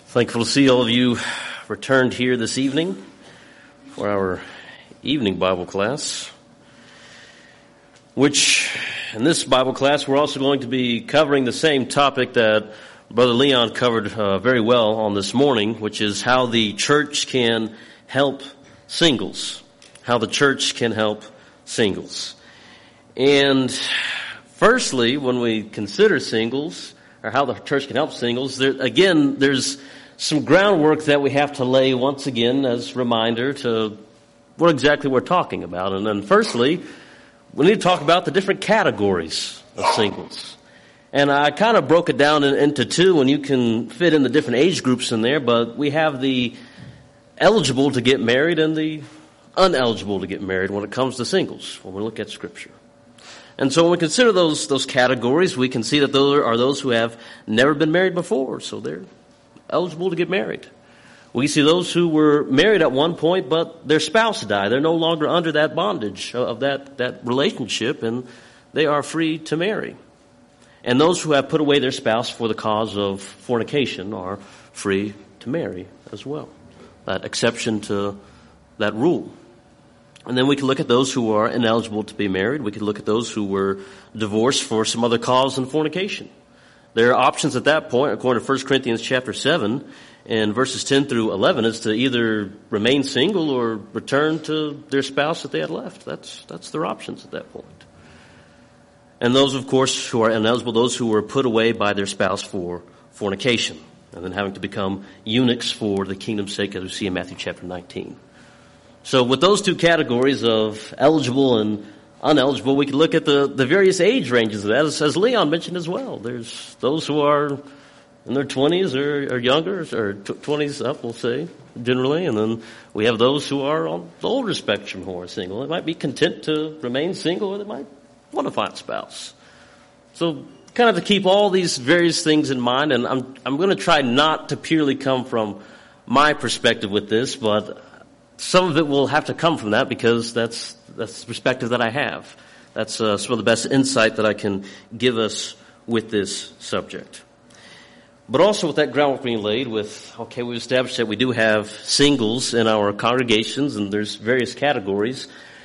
Thankful to see all of you returned here this evening for our evening Bible class, which in this Bible class we're also going to be covering the same topic that Brother Leon covered very well on this morning, which is how the church can help singles. How the church can help singles. And firstly, when we consider singles, or how the church can help singles, there's some groundwork that we have to lay once again as a reminder to what exactly we're talking about. And then firstly, we need to talk about the different categories of singles. And I kind of broke it down into two, and you can fit in the different age groups in there, but we have the eligible to get married and the uneligible to get married when it comes to singles, when we look at Scripture. And so when we consider those categories, we can see that there are those who have never been married before, so they're eligible to get married. We see those who were married at one point, but their spouse died. They're no longer under that bondage of that relationship, and they are free to marry. And those who have put away their spouse for the cause of fornication are free to marry as well. That exception to that rule. And then we can look at those who are ineligible to be married. We can look at those who were divorced for some other cause than fornication. There are options at that point, according to 1 Corinthians chapter 7, and verses 10 through 11, is to either remain single or return to their spouse that they had left. That's their options at that point. And those, of course, who are ineligible, those who were put away by their spouse for fornication, and then having to become eunuchs for the kingdom's sake, as we see in Matthew chapter 19. So with those two categories of eligible and uneligible, we can look at the various age ranges of that, as Leon mentioned as well. There's those who are in their 20s or younger, or 20s up, we'll say, generally. And then we have those who are on the older spectrum who are single. They might be content to remain single, or they might want to find a spouse. So kind of to keep all these various things in mind, and I'm going to try not to purely come from my perspective with this, but some of it will have to come from that because that's the perspective that I have. That's some of the best insight that I can give us with this subject. But also with that groundwork being laid with, okay, we've established that we do have singles in our congregations and there's various categories.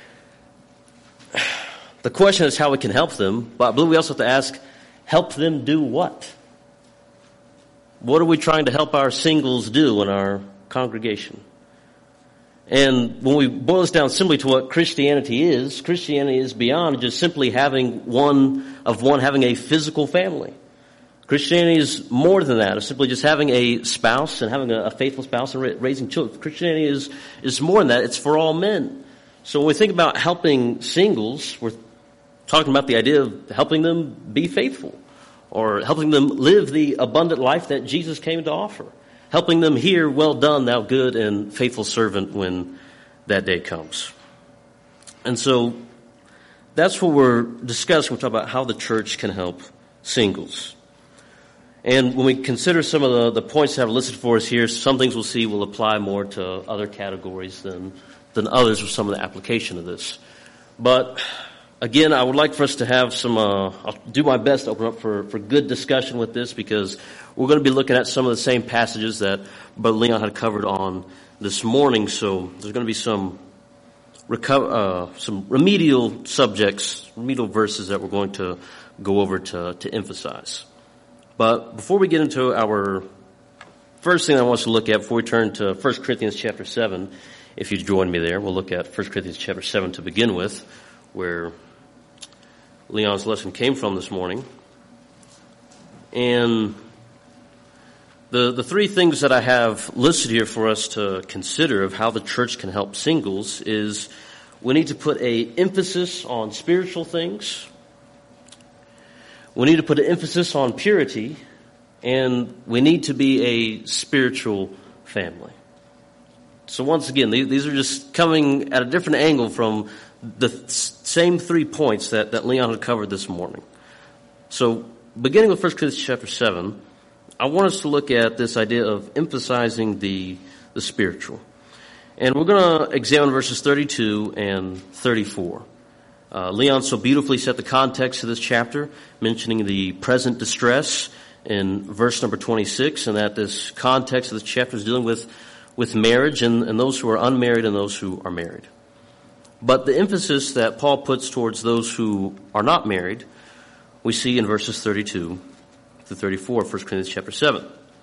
The question is how we can help them, but I believe we also have to ask, help them do what? What are we trying to help our singles do in our congregation? And when we boil this down simply to what Christianity is beyond just simply having having a physical family. Christianity is more than that. It's simply just having a spouse and having a faithful spouse and raising children. Christianity is more than that. It's for all men. So when we think about helping singles, we're talking about the idea of helping them be faithful or helping them live the abundant life that Jesus came to offer. Helping them hear, well done, thou good and faithful servant, when that day comes. And so that's what we're discussing. We're talking about how the church can help singles. And when we consider some of the points that I've listed for us here, some things we'll see will apply more to other categories than others with some of the application of this. But again, I would like for us to have some, I'll do my best to open up for good discussion with this because we're going to be looking at some of the same passages that Brother Leon had covered on this morning. So there's going to be some remedial subjects, remedial verses that we're going to go over to emphasize. But before we get into our first thing I want us to look at, before we turn to 1 Corinthians chapter 7, if you join me there, we'll look at 1 Corinthians chapter 7 to begin with, where Leon's lesson came from this morning. And the three things that I have listed here for us to consider of how the church can help singles is we need to put an emphasis on spiritual things. We need to put an emphasis on purity, and we need to be a spiritual family. So once again, these are just coming at a different angle from the same 3 points that Leon had covered this morning. So beginning with 1 Corinthians chapter 7, I want us to look at this idea of emphasizing the spiritual. And we're going to examine verses 32 and 34. Leon so beautifully set the context of this chapter, mentioning the present distress in verse number 26, and that this context of the chapter is dealing with marriage and those who are unmarried and those who are married. But the emphasis that Paul puts towards those who are not married, we see in verses 32 to 34 of 1 Corinthians chapter 7.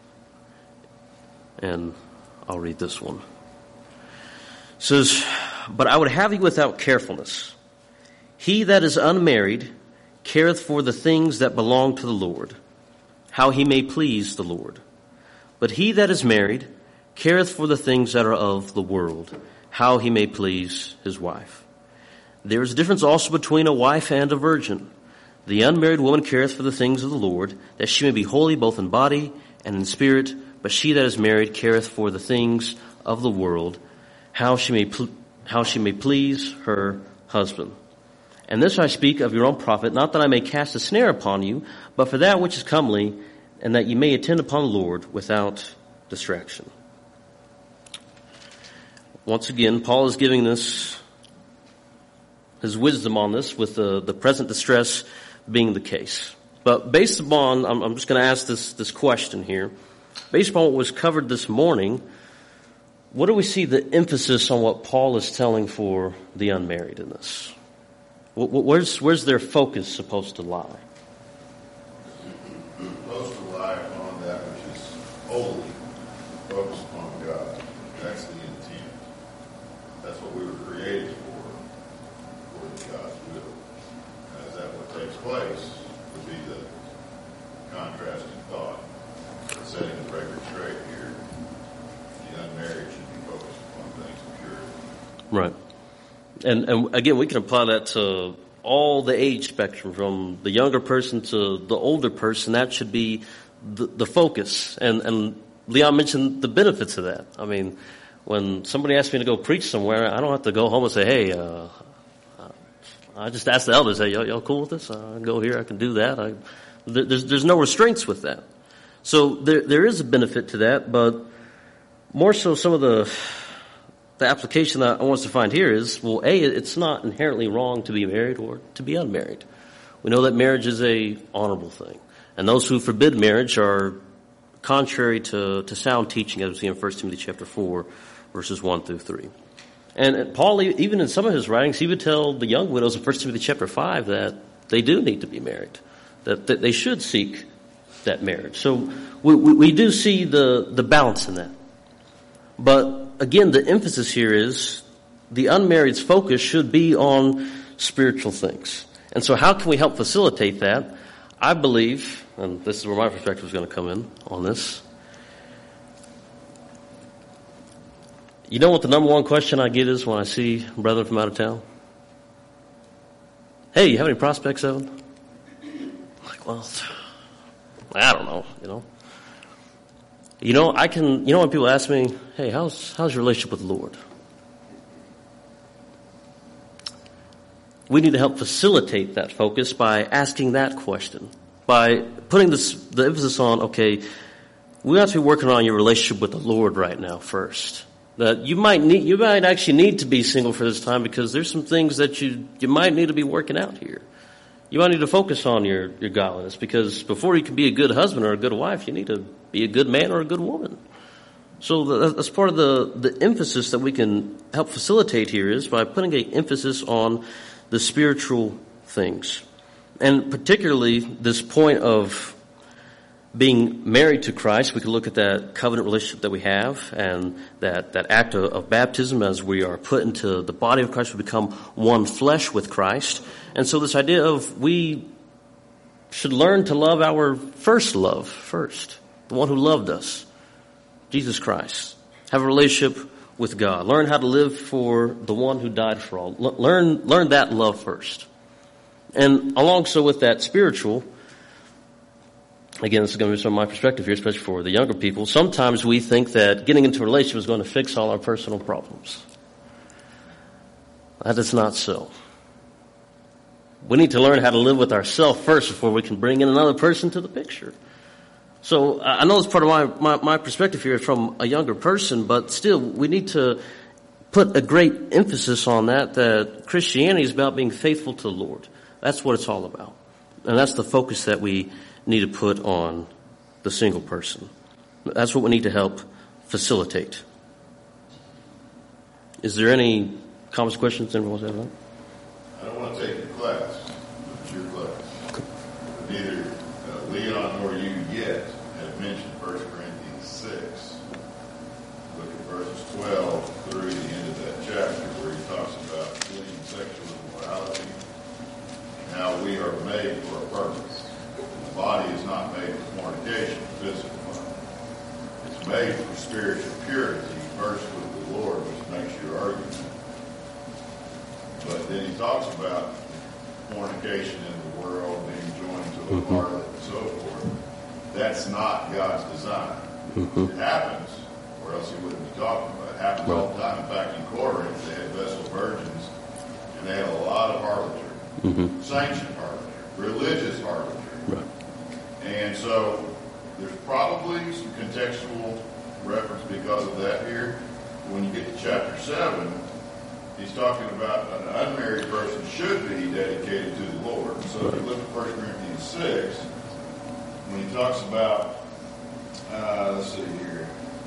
And I'll read this one. It says, "But I would have you without carefulness. He that is unmarried careth for the things that belong to the Lord, how he may please the Lord. But he that is married careth for the things that are of the world, how he may please his wife. There is a difference also between a wife and a virgin. The unmarried woman careth for the things of the Lord, that she may be holy both in body and in spirit. But she that is married careth for the things of the world, how she may please her husband. And this I speak of your own profit, not that I may cast a snare upon you, but for that which is comely, and that ye may attend upon the Lord without distraction." Once again, Paul is giving this, his wisdom on this, with the present distress being the case. But based upon, I'm just going to ask this question here. Based upon what was covered this morning, what do we see the emphasis on what Paul is telling for the unmarried in this? Where's their focus supposed to lie? Supposed to lie upon that which is holy, focused upon God. That's the intent. That's what we were created for God's will. As that what takes place would be the contrasting thought. Setting the record straight here, the unmarried should be focused upon things of purity. Right. And again, we can apply that to all the age spectrum, from the younger person to the older person. That should be the focus. And Leon mentioned the benefits of that. I mean, when somebody asks me to go preach somewhere, I don't have to go home and say, hey, I just ask the elders, hey, y'all cool with this? I can go here, I can do that. There's no restraints with that. So there is a benefit to that, but more so some of the application that I want us to find here is, well, it's not inherently wrong to be married or to be unmarried. We know that marriage is a honorable thing. And those who forbid marriage are contrary to sound teaching, as we see in 1 Timothy chapter 4, verses 1 through 3. And Paul, even in some of his writings, he would tell the young widows in 1 Timothy chapter 5 that they do need to be married, that they should seek that marriage. So we do see the balance in that. But again, the emphasis here is the unmarried's focus should be on spiritual things. And so how can we help facilitate that? I believe, and this is where my perspective is going to come in on this. You know what the number one question I get is when I see brethren from out of town? Hey, you have any prospects, Evan? I'm like, well, I don't know, when people ask me, hey, how's your relationship with the Lord? We need to help facilitate that focus by asking that question, by putting the emphasis on, okay, we have to be working on your relationship with the Lord right now first. That you might actually need to be single for this time because there's some things that you might need to be working out here. You might need to focus on your godliness, because before you can be a good husband or a good wife, you need to be a good man or a good woman. So that's part of the emphasis that we can help facilitate here, is by putting an emphasis on the spiritual things. And particularly this point of being married to Christ. We can look at that covenant relationship that we have, and that act of baptism, as we are put into the body of Christ, we become one flesh with Christ. And so this idea of we should learn to love our first love first, the one who loved us, Jesus Christ. Have a relationship with God. Learn how to live for the one who died for all. Learn that love first. And alongside with that spiritual, again, this is going to be some of my perspective here, especially for the younger people. Sometimes we think that getting into a relationship is going to fix all our personal problems. That is not so. We need to learn how to live with ourselves first before we can bring in another person to the picture. So I know it's part of my perspective here from a younger person, but still we need to put a great emphasis on that Christianity is about being faithful to the Lord. That's what it's all about. And that's the focus that we need to put on the single person. That's what we need to help facilitate. Is there any comments, questions anyone wants to have? I don't want to take your class, but it's your class. Neither Leon nor you yet have mentioned 1 Corinthians 6. Look at verses 12 through the end of that chapter where he talks about fleeing sexual immorality and how we are made for a purpose. The body is not made for fornication, physical fun. It's made for spiritual purity, first with the Lord, which makes your argument. But then he talks about fornication in the world, being joined to a harlot and so forth. That's not God's design. It happens, or else he wouldn't be talking about it. It happens all the time. In fact, in Corinth, they had Vessel virgins, and they had a lot of harlotry, sanctioned harlotry, religious harlotry. Right. And so there's probably some contextual reference because of that here. When you get to chapter 7, he's talking about an unmarried person should be dedicated to the Lord. So if you look at 1 Corinthians 6, when he talks about, let's see here,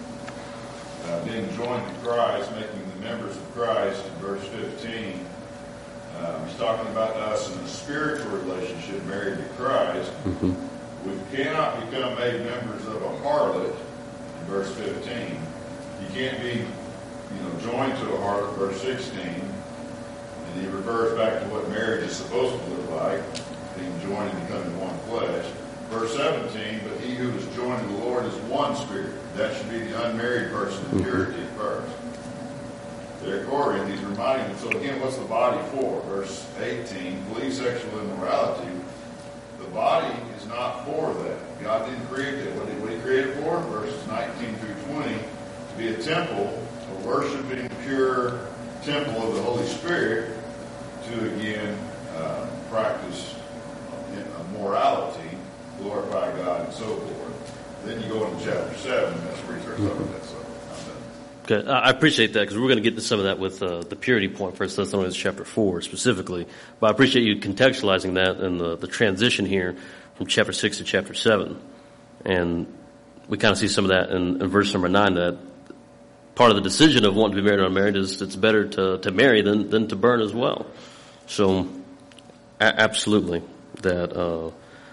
being joined to Christ, making the members of Christ, in verse 15, he's talking about us in a spiritual relationship married to Christ. We cannot become made members of a harlot, in verse 15. You can't be joined to a harlot, verse 16, and he refers back to what marriage is supposed to look like, being joined and becoming one flesh. Verse 17, but he who is joined to the Lord is one spirit. That should be the unmarried person in purity at first. There at Corinth, he's reminding them, so again, what's the body for? Verse 18, flee sexual immorality. The body is not for that. God didn't create that. What did he create it for? Verses 19 through 20, to be a temple, a worshiping, pure temple of the Holy Spirit, to again practice morality, glorify God, and so forth. Then you go into chapter 7, that's where he starts talking about that stuff. Okay, I appreciate that because we're going to get to some of that with the purity point, 1 Thessalonians chapter 4 specifically. But I appreciate you contextualizing that and the transition here from chapter 6 to chapter 7. And we kind of see some of that in verse number 9, that part of the decision of wanting to be married or unmarried is it's better to marry than to burn as well. So, absolutely, that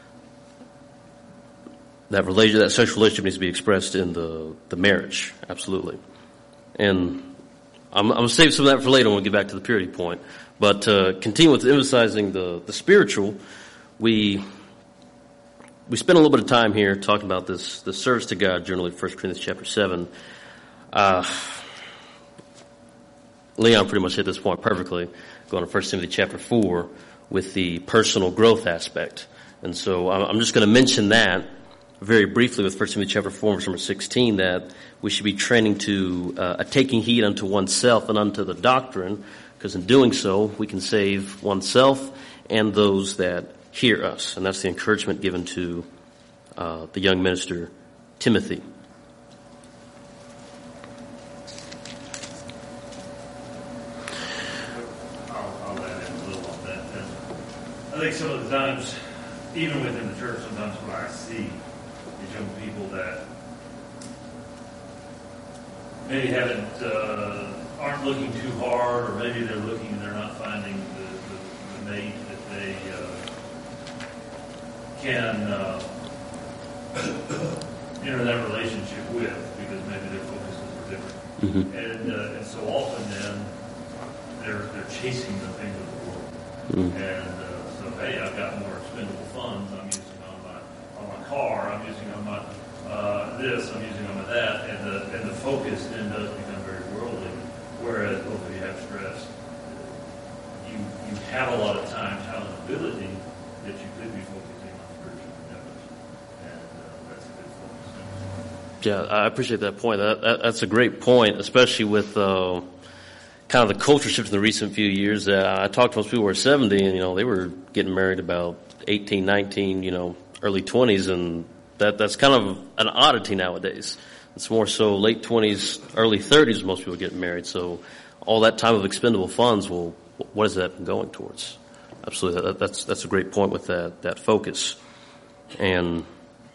sexual relationship needs to be expressed in the marriage. Absolutely. And I'm going to save some of that for later when we get back to the purity point. But to continue with emphasizing the spiritual, we spent a little bit of time here talking about the service to God, generally 1 Corinthians chapter 7. Leon pretty much hit this point perfectly, going to 1 Timothy chapter 4 with the personal growth aspect. And so I'm just going to mention that very briefly with 1 Timothy chapter 4, verse number 16, that we should be training to taking heed unto oneself and unto the doctrine, because in doing so, we can save oneself and those that hear us. And that's the encouragement given to the young minister, Timothy. I'll add in a little on that. I think some of the times, even within the church, sometimes what I see is young people that maybe aren't looking too hard, or maybe they're looking and they're not finding the mate that they can enter that relationship with, because maybe their focuses are different. And so often then they're chasing the things of the world. And so, hey, I've got more expendable funds I'm using on my car, I'm using on my this, I'm using on my that, and the focus then does become very worldly. Whereas, if you have stress, you have a lot of time, talent, ability that you could be focusing on spiritual endeavors, and that's a good focus. Yeah, I appreciate that point. That's a great point, especially with kind of the culture shift in the recent few years. I talked to most people who were 70, and they were getting married about 18, 19, early 20s, and that's kind of an oddity nowadays. It's more so late 20s, early 30s most people get married. So all that time of expendable funds, well, what is that going towards? Absolutely. That's a great point with that focus. And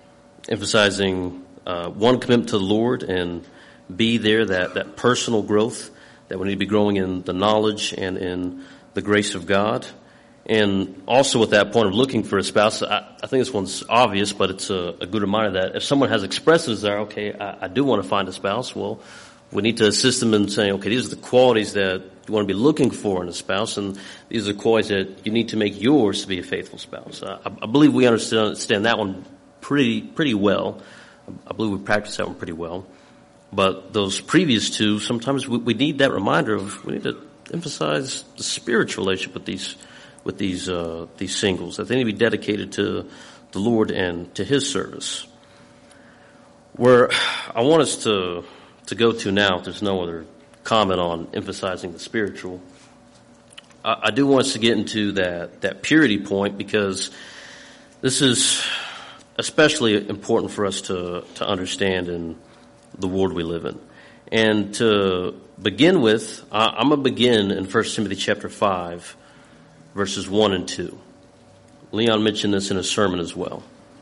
emphasizing one, commitment to the Lord, and B, there, that personal growth, that we need to be growing in the knowledge and in the grace of God. And also with that point of looking for a spouse, I think this one's obvious, but it's a good reminder that if someone has expressed a desire, okay, I do want to find a spouse, well, we need to assist them in saying, okay, these are the qualities that you want to be looking for in a spouse, and these are the qualities that you need to make yours to be a faithful spouse. I believe we understand that one pretty well. I believe we practice that one pretty well. But those previous two, sometimes we need that reminder of, we need to emphasize the spiritual relationship with these singles, that they need to be dedicated to the Lord and to His service. Where I want us to go to now, if there's no other comment on emphasizing the spiritual, I do want us to get into that purity point, because this is especially important for us to understand in the world we live in. And to begin with, I'm going to begin in 1 Timothy chapter 5, verses 1 and 2. Leon mentioned this in a sermon as well.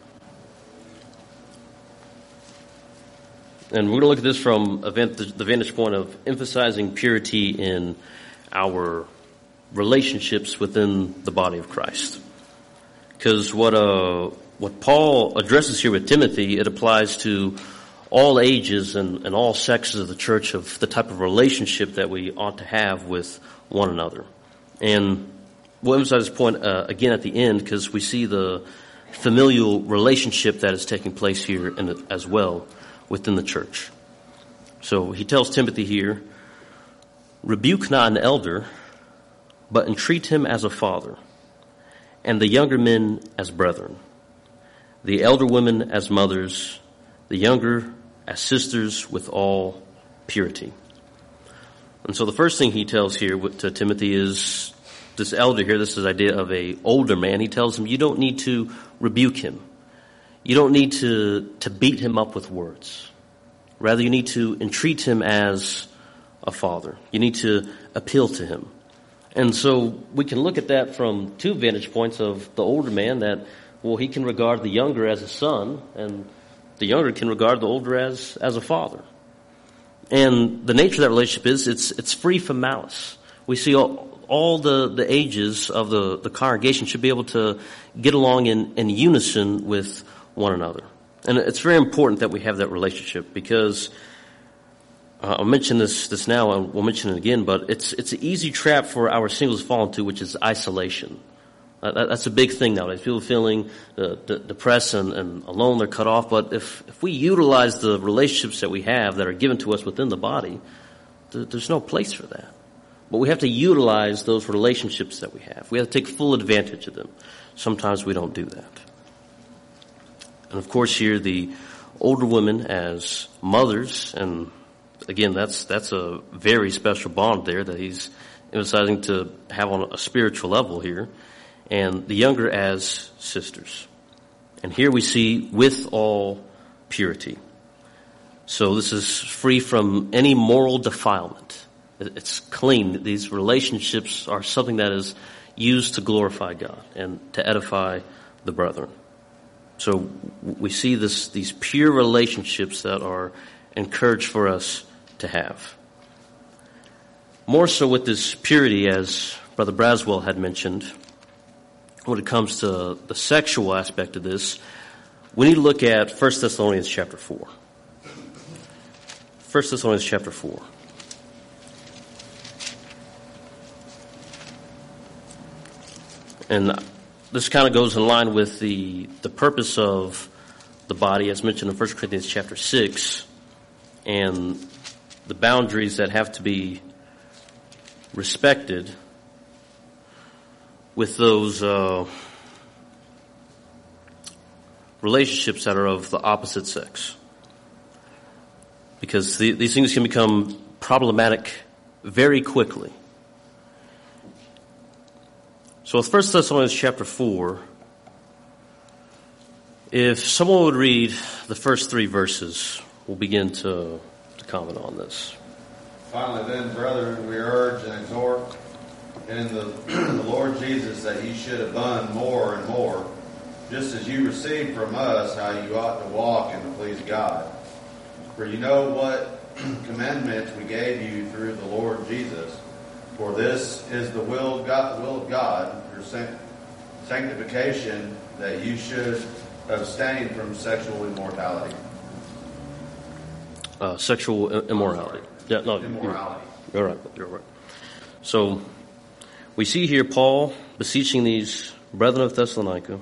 And we're going to look at this from the vantage point of emphasizing purity in our relationships within the body of Christ. Because what Paul addresses here with Timothy, it applies to all ages and all sexes of the church, of the type of relationship that we ought to have with one another. And we'll emphasize this point again at the end, because we see the familial relationship that is taking place here as well within the church. So he tells Timothy here, rebuke not an elder, but entreat him as a father, and the younger men as brethren, the elder women as mothers, the younger as sisters, with all purity. And so the first thing he tells here to Timothy is, this elder here, this is the idea of a older man. He tells him, you don't need to rebuke him. You don't need to beat him up with words. Rather, you need to entreat him as a father. You need to appeal to him. And so we can look at that from two vantage points of the older man, that, well, he can regard the younger as a son, and the younger can regard the older as a father. And the nature of that relationship is it's free from malice. We see all the ages of the congregation should be able to get along in unison with one another. And it's very important that we have that relationship, because I'll mention this now, and we'll mention it again, but it's an easy trap for our singles to fall into, which is isolation. That's a big thing nowadays. People feeling depressed and alone, they're cut off. But if we utilize the relationships that we have that are given to us within the body, there's no place for that. But we have to utilize those relationships that we have. We have to take full advantage of them. Sometimes we don't do that. And of course here, the older women as mothers, and again, that's a very special bond there that he's emphasizing to have on a spiritual level here. And the younger as sisters. And here we see with all purity. So this is free from any moral defilement. It's clean. These relationships are something that is used to glorify God and to edify the brethren. So we see these pure relationships that are encouraged for us to have. More so with this purity, as Brother Braswell had mentioned, when it comes to the sexual aspect of this, we need to look at 1 Thessalonians chapter 4. 1 Thessalonians chapter 4. And this kind of goes in line with the purpose of the body, as mentioned in 1 Corinthians chapter 6, and the boundaries that have to be respected with those relationships that are of the opposite sex. Because these things can become problematic very quickly. So with 1 Thessalonians chapter 4, if someone would read the first 3 verses, we'll begin to comment on this. Finally then, brethren, we urge and exhort in the Lord Jesus that ye should abound more and more just as you received from us how you ought to walk and to please God. For you know what commandments we gave you through the Lord Jesus. For this is the will of God, your sanctification, that you should abstain from sexual immorality. Sexual immorality. Yeah, no, Immorality. You're right. You're right. So we see here Paul beseeching these brethren of Thessalonica.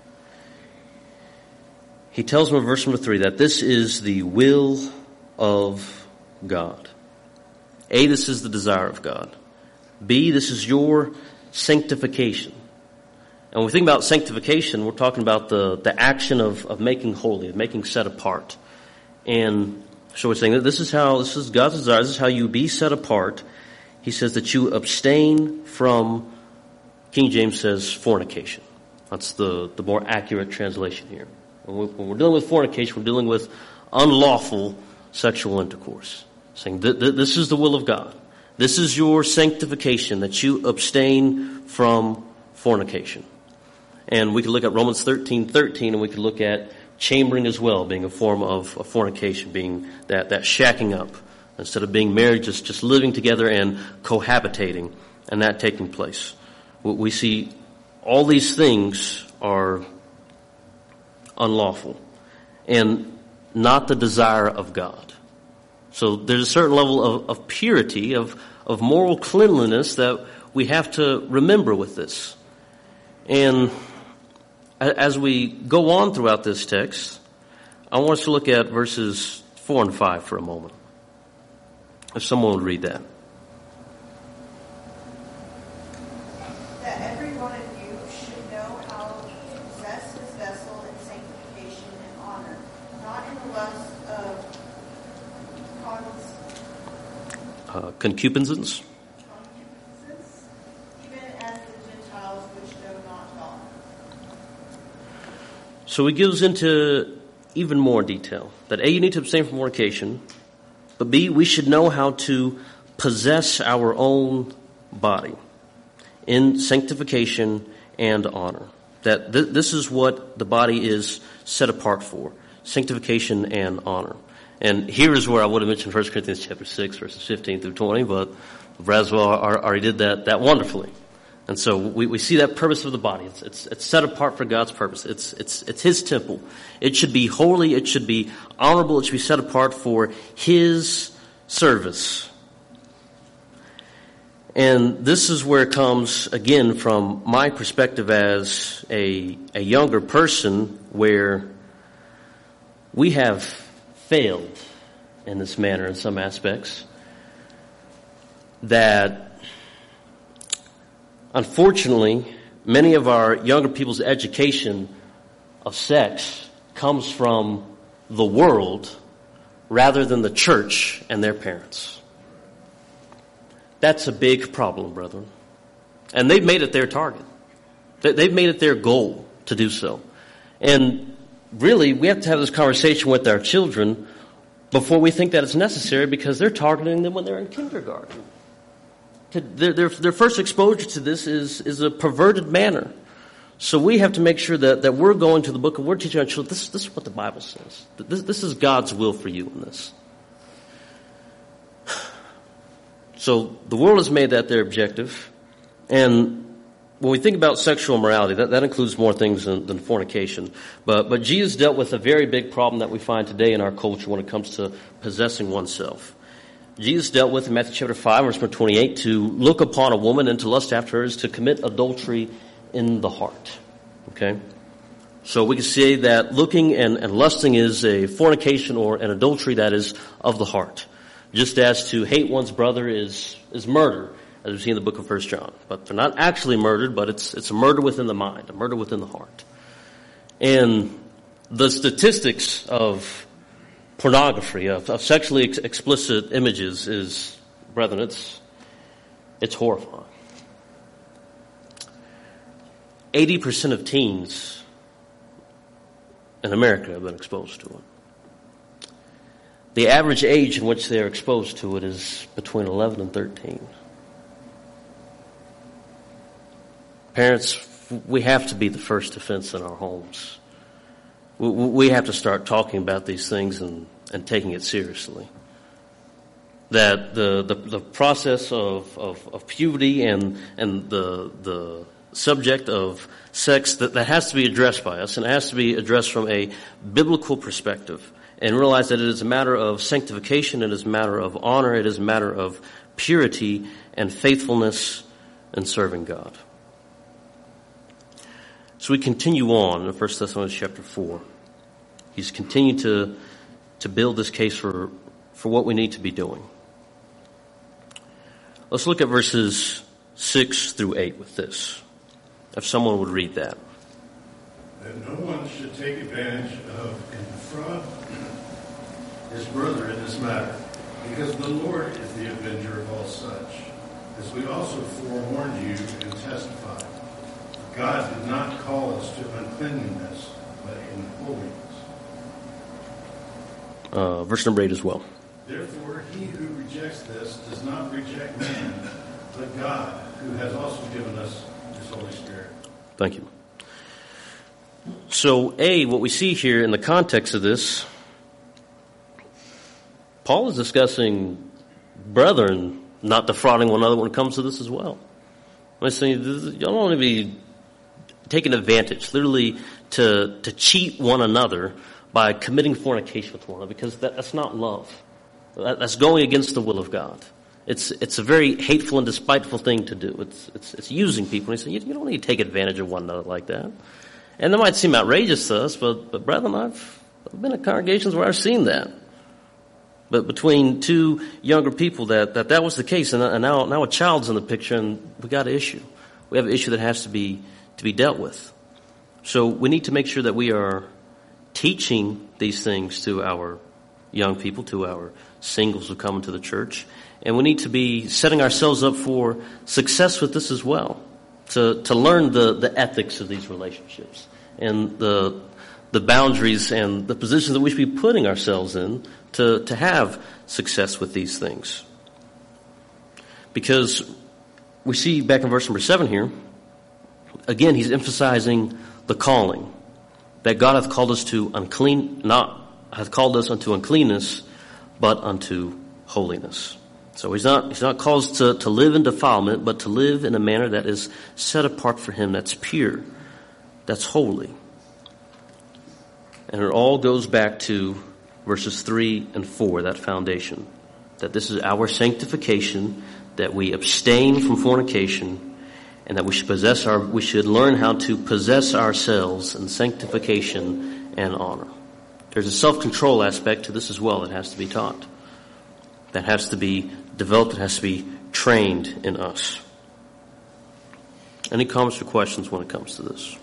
He tells them in verse number 3 that this is the will of God. A, this is the desire of God. B, this is your sanctification. And when we think about sanctification, we're talking about the action of making holy, of making set apart. And so we're saying that this is God's desire, this is how you be set apart. He says that you abstain from, King James says, fornication. That's the more accurate translation here. When we're dealing with fornication, we're dealing with unlawful sexual intercourse. Saying this is the will of God. This is your sanctification, that you abstain from fornication. And we can look at Romans 13:13, and we can look at chambering as well, being a form of fornication, being that shacking up. Instead of being married, just living together and cohabitating, and that taking place. We see all these things are unlawful and not the desire of God. So there's a certain level of purity, of moral cleanliness that we have to remember with this. And as we go on throughout this text, I want us to look at verses 4 and 5 for a moment. If someone would read that. That every one of you should know how to possess his vessel in sanctification and honor, not in the lust of concupiscence, even as the Gentiles which know not God. So he gives into even more detail. That A, you need to abstain from fornication, but B, we should know how to possess our own body in sanctification and honor. That this is what the body is set apart for, sanctification and honor. And here is where I would have mentioned 1 Corinthians chapter 6, verses 15 through 20, but Braswell already did that wonderfully. And so we see that purpose of the body. It's set apart for God's purpose. It's His temple. It should be holy. It should be honorable. It should be set apart for His service. And this is where it comes, again, from my perspective as a younger person, where we have failed in this manner in some aspects, that unfortunately many of our younger people's education of sex comes from the world rather than the church and their parents. That's a big problem, brethren. And they've made it their target. They've made it their goal to do so. And really, we have to have this conversation with our children before we think that it's necessary, because they're targeting them when they're in kindergarten. Their first exposure to this is a perverted manner. So we have to make sure that we're going to the book and we're teaching our children, this is what the Bible says. This is God's will for you in this. So the world has made that their objective. And when we think about sexual immorality, that includes more things than fornication. But Jesus dealt with a very big problem that we find today in our culture when it comes to possessing oneself. Jesus dealt with in Matthew chapter 5, verse 28, to look upon a woman and to lust after her is to commit adultery in the heart. Okay? So we can say that looking and lusting is a fornication or an adultery that is of the heart. Just as to hate one's brother is murder, as we see in the book of 1 John. But they're not actually murdered, but it's a murder within the mind, a murder within the heart. And the statistics of pornography, of sexually explicit images is, brethren, it's horrifying. 80% of teens in America have been exposed to it. The average age in which they are exposed to it is between 11 and 13. Parents we have to be the first offense in our homes. We have to start talking about these things and taking it seriously. That the process of puberty and the subject of sex, that has to be addressed by us, and it has to be addressed from a biblical perspective, and realize that it is a matter of sanctification, it is a matter of honor, it is a matter of purity and faithfulness in serving God. So we continue on in 1 Thessalonians chapter 4. He's continued to build this case for what we need to be doing. Let's look at verses 6 through 8 with this. If someone would read that. That no one should take advantage of and defraud his brother in this matter, because the Lord is the avenger of all such, as we also forewarned you and testified. God did not call us to uncleanliness, but in holiness. Verse number 8 as well. Therefore, he who rejects this does not reject man, but God, who has also given us his Holy Spirit. Thank you. So, what we see here in the context of this, Paul is discussing brethren not defrauding one another when it comes to this as well. I'm saying you don't want to be taking advantage, literally to cheat one another by committing fornication with one another, because that's not love. That's going against the will of God. It's a very hateful and despiteful thing to do. It's using people. And you don't need to take advantage of one another like that. And that might seem outrageous to us, but brethren, I've been in congregations where I've seen that. But between two younger people that was the case, and now a child's in the picture, and we got an issue. We have an issue that has to be dealt with. So we need to make sure that we are teaching these things to our young people, to our singles who come into the church. And we need to be setting ourselves up for success with this as well, to learn the ethics of these relationships and the boundaries and the positions that we should be putting ourselves in to have success with these things. Because we see back in verse number 7 here, again, he's emphasizing the calling, that God hath called us to hath called us unto uncleanness, but unto holiness. So he's not called us to live in defilement, but to live in a manner that is set apart for him, that's pure, that's holy. And it all goes back to verses 3 and 4, that foundation, that this is our sanctification, that we abstain from fornication, and that we should learn how to possess ourselves in sanctification and honor. There's a self-control aspect to this as well that has to be taught, that has to be developed, it has to be trained in us. Any comments or questions when it comes to this?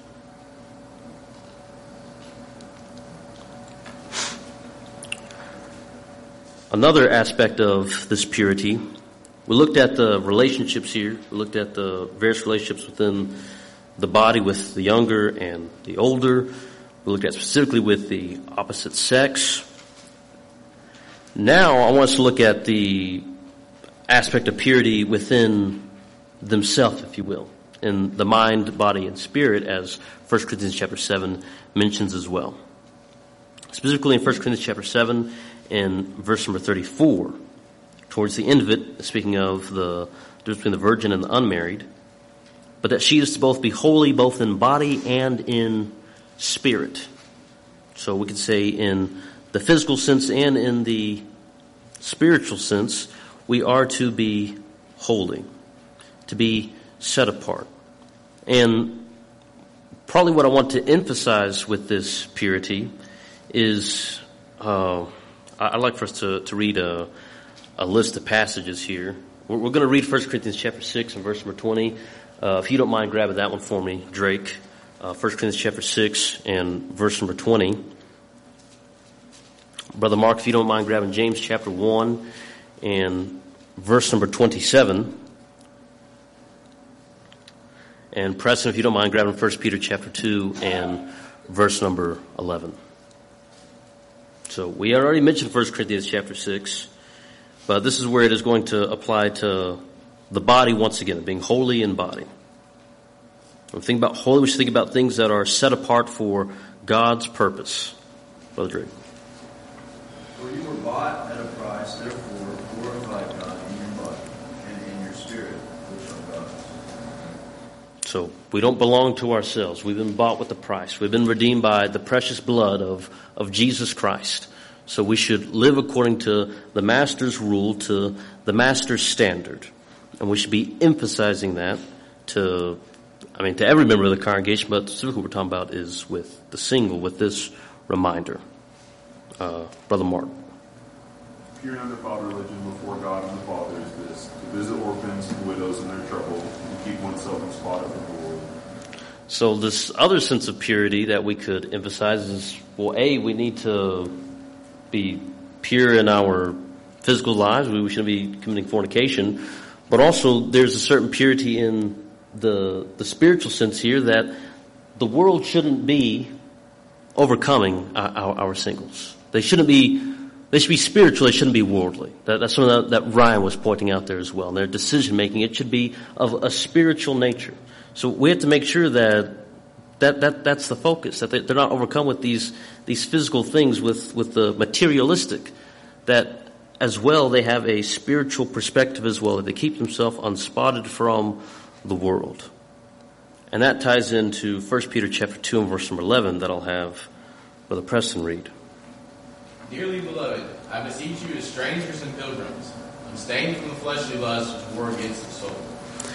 Another aspect of this purity, we looked at the relationships here. We looked at the various relationships within the body with the younger and the older. We looked at specifically with the opposite sex. Now I want us to look at the aspect of purity within themselves, if you will, in the mind, body, and spirit, as 1 Corinthians chapter 7 mentions as well. Specifically in 1 Corinthians chapter 7 and verse number 34, towards the end of it, speaking of the difference between the virgin and the unmarried, but that she is to both be holy both in body and in spirit. So we could say in the physical sense and in the spiritual sense, we are to be holy, to be set apart. And probably what I want to emphasize with this purity is, I'd like for us to read a list of passages here. We're going to read 1 Corinthians chapter 6 and verse number 20. If you don't mind grabbing that one for me, Drake. 1 Corinthians chapter 6 and verse number 20. Brother Mark, if you don't mind grabbing James chapter 1 and verse number 27. And Preston, if you don't mind grabbing 1 Peter chapter 2 and verse number 11. So we already mentioned 1 Corinthians chapter 6, but this is where it is going to apply to the body once again, being holy in body. When we think about holy, we should think about things that are set apart for God's purpose. Brother Drake. For you were bought at a price, therefore glorify God in your body and in your spirit, which are God's. So we don't belong to ourselves. We've been bought with a price. We've been redeemed by the precious blood of Jesus Christ. So we should live according to the Master's rule, to the Master's standard. And we should be emphasizing that to every member of the congregation, but specifically what we're talking about is with the single, with this reminder. Brother Mark. Pure and undefiled religion before God and the Father is this: to visit orphans and widows in their trouble, and keep oneself unspotted from the world. So this other sense of purity that we could emphasize is, well, we need to be pure in our physical lives. We shouldn't be committing fornication. But also there's a certain purity in the spiritual sense here, that the world shouldn't be overcoming our singles. They should be spiritual, they shouldn't be worldly. That's something that Ryan was pointing out there as well. And their decision making, it should be of a spiritual nature. So we have to make sure that's the focus, that they're not overcome with these physical things, with the materialistic, that as well they have a spiritual perspective as well, that they keep themselves unspotted from the world. And that ties into 1 Peter chapter 2 and verse number 11 that I'll have Brother Preston read. Dearly beloved, I beseech you as strangers and pilgrims, abstain from the fleshly lusts which war against the soul.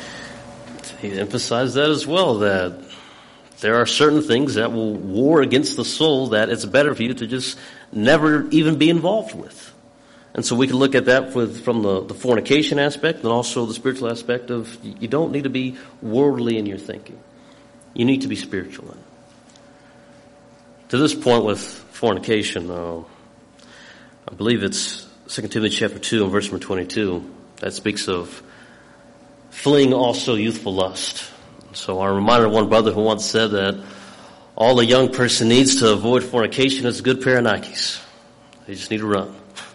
He emphasized that as well, that there are certain things that will war against the soul that it's better for you to just never even be involved with. And so we can look at that from the fornication aspect and also the spiritual aspect of you don't need to be worldly in your thinking. You need to be spiritual in it. To this point with fornication, I believe it's 2 Timothy chapter 2 and verse number 22 that speaks of fleeing also youthful lust. So I'm reminded of one brother who once said that all a young person needs to avoid fornication is a good pair of Nikes. They just need to run.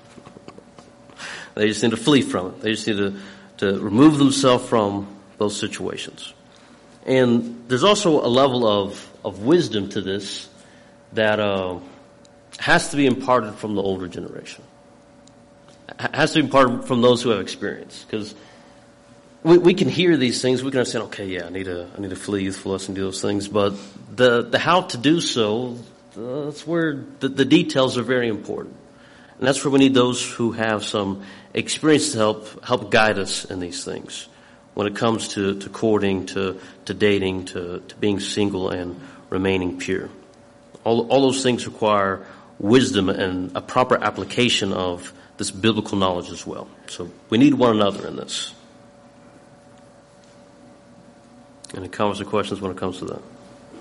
They just need to flee from it. They just need to remove themselves from those situations. And there's also a level of wisdom to this that has to be imparted from the older generation. It has to be imparted from those who have experience. Because we can hear these things. We can understand, okay, yeah, I need to flee youthful lust and do those things. But the how to do so, that's where the details are very important. And that's where we need those who have some experience to help guide us in these things. When it comes to courting, to dating, to being single and remaining pure. All those things require wisdom and a proper application of this biblical knowledge as well. So we need one another in this. Any comments or questions when it comes to that?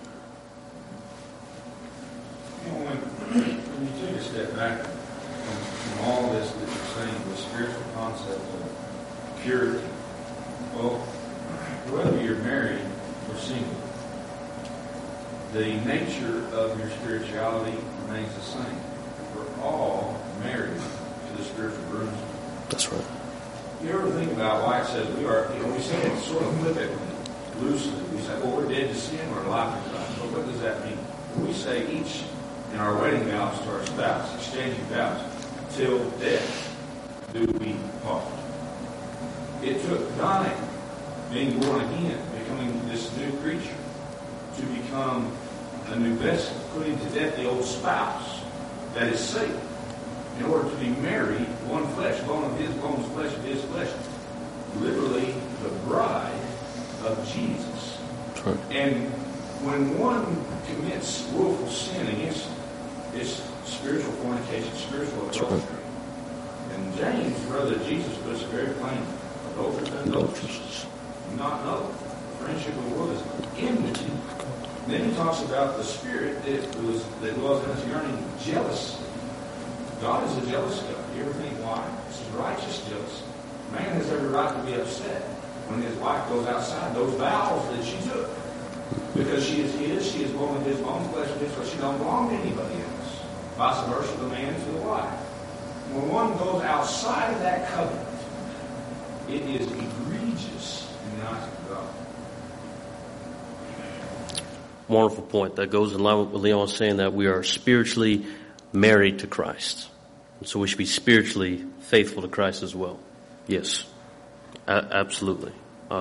When you take a step back from all this that you're saying, the spiritual concept of purity, well, whether you're married or single, the nature of your spirituality remains the same. We're all married to the spiritual groomsman. That's right. You ever think about why it says we are, we say it sort of flippantly, loosely. We say, well, we're dead to sin, we're alive to Christ. But what does that mean? We say each in our wedding vows to our spouse, exchanging vows, till death do we part. It took dying, being born again, becoming this new creature, to become a new vessel, putting to death the old spouse that is Satan, in order to be married, one flesh, bone of his bones, flesh of his flesh, literally the bride of Jesus. Right. And when one commits willful sin against him, it's spiritual fornication, spiritual adultery. Right. And James, brother Jesus, puts it very plainly: adulterers and adulteresses do not know the friendship of the world is enmity. Then he talks about the spirit that dwells in us, yearning jealousy. God is a jealous God. You ever think why? This is righteous jealousy. Man has every right to be upset when his wife goes outside those vows that she took. Because she is his, she is bone of his bone, flesh of his flesh. She don't belong to anybody else. Vice versa, the man to the wife. When one goes outside of that covenant, it is egregious in the eyes of God. wonderful point that goes in line with what Leon was saying, that we are spiritually married to Christ. And so we should be spiritually faithful to Christ as well. Yes, absolutely.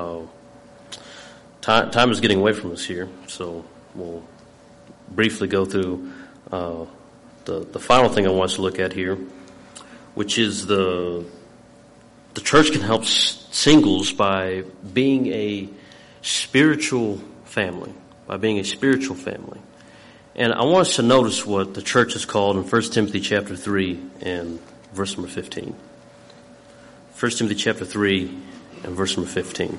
Time is getting away from us here, so we'll briefly go through the final thing I want us to look at here, which is the church can help singles by being a spiritual family, And I want us to notice what the church is called in 1 Timothy chapter 3 and verse number 15. 1 Timothy chapter 3 and verse number 15.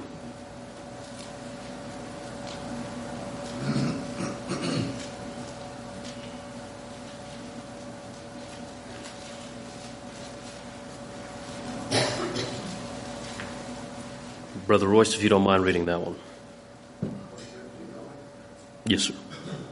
Brother Royce, if you don't mind reading that one. Yes, sir.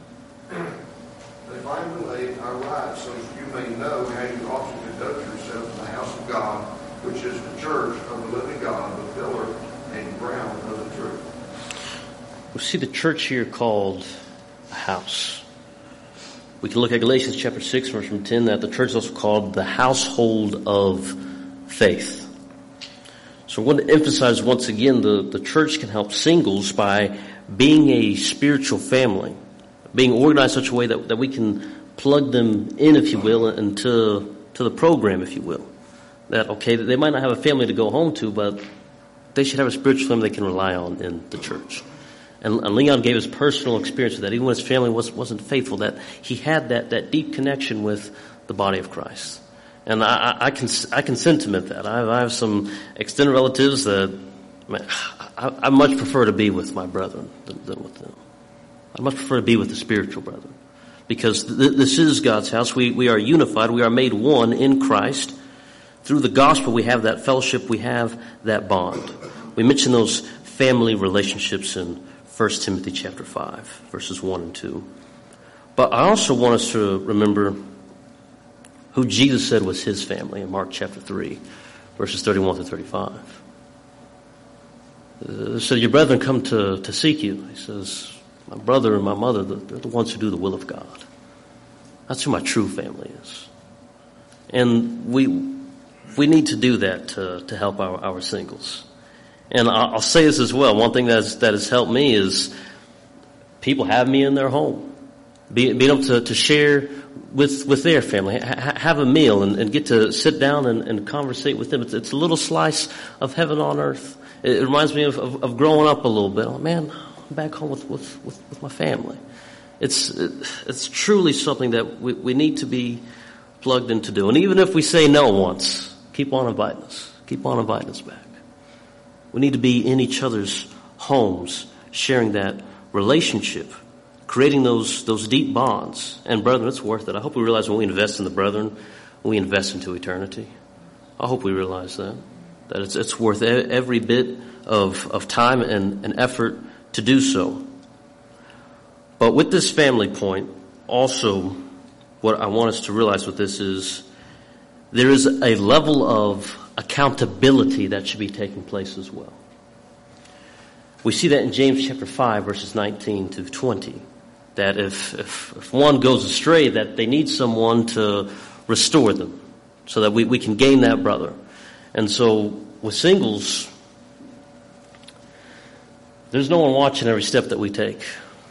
If I am late, I write so that you may know how you ought to conduct yourself in the house of God, which is the church of the living God, the pillar and ground of the truth. We see the church here called a house. We can look at Galatians chapter 6, verse 10, that the church is also called the household of faith. So I want to emphasize once again, the church can help singles by being a spiritual family, being organized in such a way that we can plug them in, if you will, into the program, if you will. That, okay, they might not have a family to go home to, but they should have a spiritual family they can rely on in the church. And Leon gave his personal experience with that, even when his family wasn't faithful, that he had that deep connection with the body of Christ. And I can sentiment that. I have some extended relatives that, man, I much prefer to be with my brethren than with them. I much prefer to be with the spiritual brethren. Because this is God's house. We are unified. We are made one in Christ. Through the gospel, we have that fellowship. We have that bond. We mentioned those family relationships in 1 Timothy chapter 5, verses 1 and 2. But I also want us to remember who Jesus said was his family in Mark chapter 3, verses 31 to 35. So your brethren come to seek you. He says, my brother and my mother, they're the ones who do the will of God. That's who my true family is. And we need to do that to help our singles. And I'll say this as well. One thing that has helped me is people have me in their home. Being able to share with their family, have a meal and get to sit down and conversate with them. It's a little slice of heaven on earth. It reminds me of growing up a little bit. Oh, man, I'm back home with my family. It's truly something that we need to be plugged in to do. And even if we say no once, keep on inviting us. Keep on inviting us back. We need to be in each other's homes, sharing that relationship, creating those deep bonds. And brethren, it's worth it. I hope we realize when we invest in the brethren, we invest into eternity. I hope we realize that it's worth every bit of time and effort to do so. But with this family point, also what I want us to realize with this is there is a level of accountability that should be taking place as well. We see that in James chapter 5, verses 19 to 20. That if one goes astray, that they need someone to restore them so that we can gain that brother. And so with singles, there's no one watching every step that we take.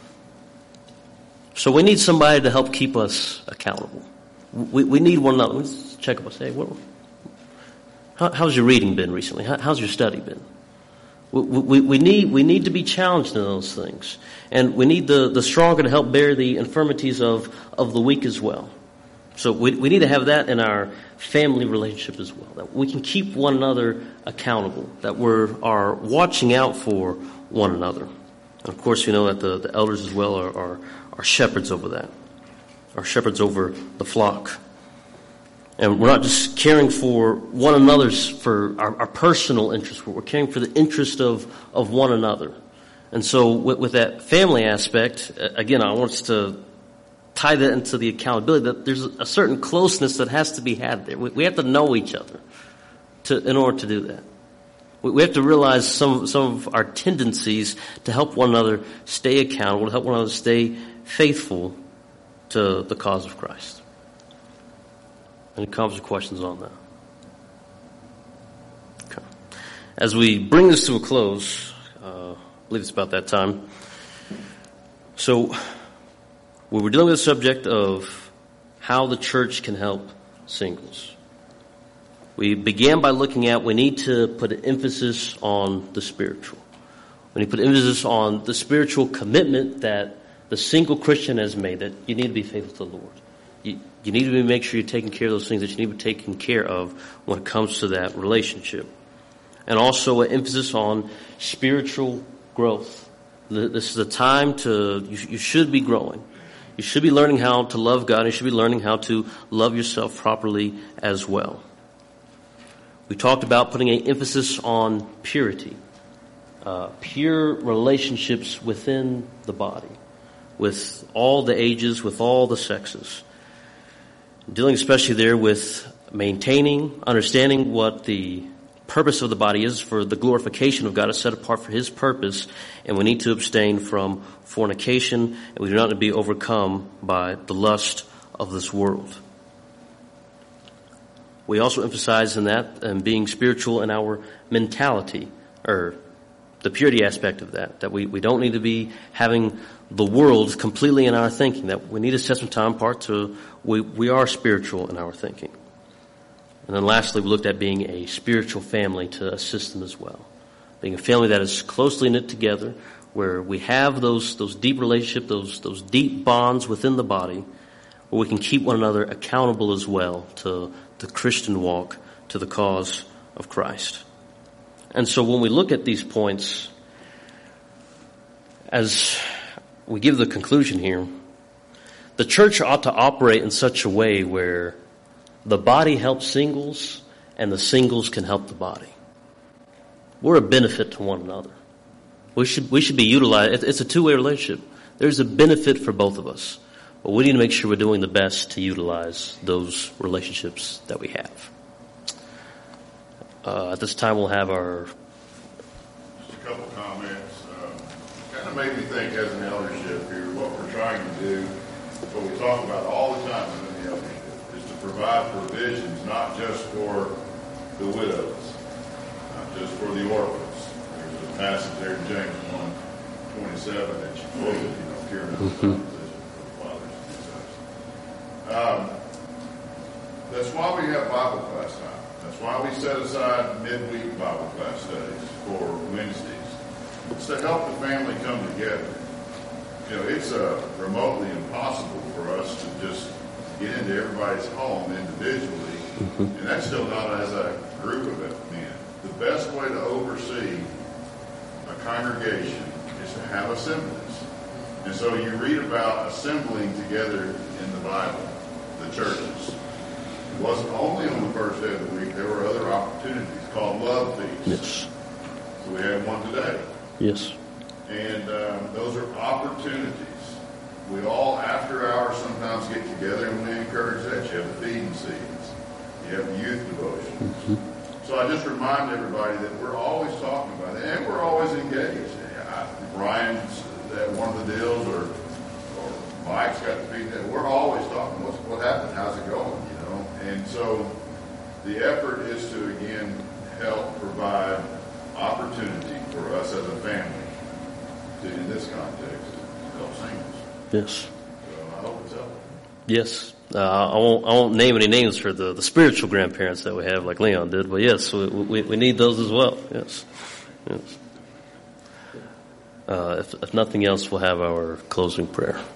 So we need somebody to help keep us accountable. We need one another. Let's check up and say, how's your reading been recently? How's your study been? We need to be challenged in those things. And we need the stronger to help bear the infirmities of the weak as well. So we need to have that in our family relationship as well. That we can keep one another accountable. That we are watching out for one another. And of course, we know that the elders as well are shepherds over that. Are shepherds over the flock. And we're not just caring for one another's, for our personal interest. We're caring for the interest of one another. And so with that family aspect, again, I want us to tie that into the accountability, that there's a certain closeness that has to be had there. We have to know each other in order to do that. We have to realize some of our tendencies to help one another stay accountable, to help one another stay faithful to the cause of Christ. Any comments or questions on that? Okay. As we bring this to a close, I believe it's about that time. So, we were dealing with the subject of how the church can help singles. We began by looking at we need to put an emphasis on the spiritual. We need to put emphasis on the spiritual commitment that the single Christian has made, that you need to be faithful to the Lord. You need to make sure you're taking care of those things that you need to be taken care of when it comes to that relationship. And also an emphasis on spiritual growth. This is a time you should be growing. You should be learning how to love God. You should be learning how to love yourself properly as well. We talked about putting an emphasis on purity. Pure relationships within the body, with all the ages, with all the sexes. Dealing especially there with maintaining, understanding what the purpose of the body is for the glorification of God is set apart for His purpose, and we need to abstain from fornication, and we do not need to be overcome by the lust of this world. We also emphasize in that being spiritual in our mentality, or the purity aspect of that we don't need to be having the world completely in our thinking, that we need to set some time apart to we are spiritual in our thinking. And then lastly, we looked at being a spiritual family to assist them as well. Being a family that is closely knit together, where we have those deep relationships, those deep bonds within the body, where we can keep one another accountable as well to the Christian walk, to the cause of Christ. And so when we look at these points, as we give the conclusion here, the church ought to operate in such a way where the body helps singles and the singles can help the body. We're a benefit to one another. We should be utilized. It's a two-way relationship. There's a benefit for both of us. But we need to make sure we're doing the best to utilize those relationships that we have. At this time, we'll have our... Just a couple comments. Kind of made me think as an eldership here, what we're trying to do, what we talk about all the time within the eldership, is to provide provisions not just for the widows, not just for the orphans. There's a passage there in James 1:27 that you quoted, caring for the position for the fathers and sons. That's why we have Bible class time. That's why we set aside midweek Bible class studies for Wednesdays. It's to help the family come together. It's remotely impossible for us to just get into everybody's home individually, and that's still not as a group of men. The best way to oversee a congregation is to have assemblies. And so you read about assembling together in the Bible, the churches. It wasn't only on the first day of the week. There were other opportunities called love feasts. Yes. So we had one today. Yes. And those are opportunities. We all, after hours, sometimes get together and we encourage that. You have the feeding seasons. You have the youth devotion. So I just remind everybody that we're always talking about it, and we're always engaged. Brian's at one of the deals, or Mike's got to feed that. We're always talking. What happened? How's it going? And so the effort is to, again, help provide opportunity for us as a family to, in this context, help singles. Yes. So I hope it's helpful. Yes. I won't name any names for the spiritual grandparents that we have, like Leon did, but yes, we need those as well. Yes. Yes. If nothing else, we'll have our closing prayer.